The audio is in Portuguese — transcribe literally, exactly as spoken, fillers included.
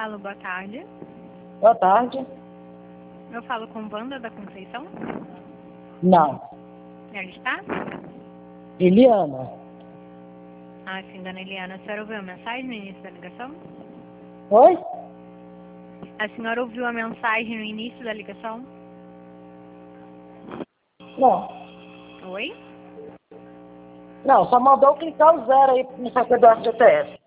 Alô, boa tarde. Boa tarde. Eu falo com Wanda da Conceição? Não. Ela está? Eliana. Ah, sim, dona Eliana. A senhora ouviu a mensagem no início da ligação? Oi? A senhora ouviu a mensagem no início da ligação? Não. Oi? Não, só mandou clicar o zero aí no C P D F G T S.